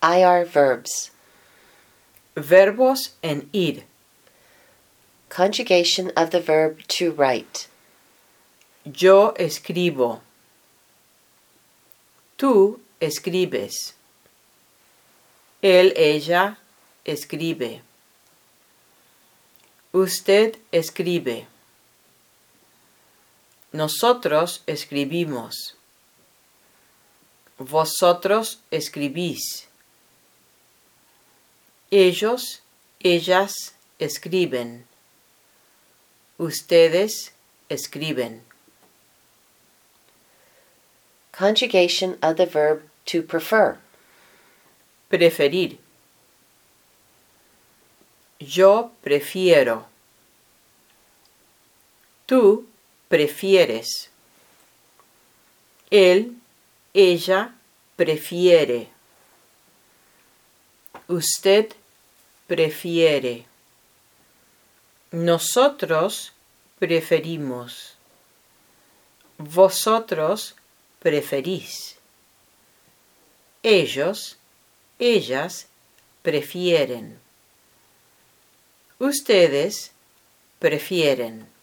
IR verbs. Verbos en ir. Conjugation of the verb to write. Yo escribo. Tú escribes. Él, ella escribe. Usted escribe. Nosotros escribimos. Vosotros escribís. Ellos, ellas escriben. Ustedes escriben. Conjugation of the verb to prefer. Preferir. Yo prefiero. Tú prefieres. Él, ella prefiere. Usted prefiere. Nosotros preferimos. Vosotros preferís. Ellos, ellas prefieren. Ustedes prefieren.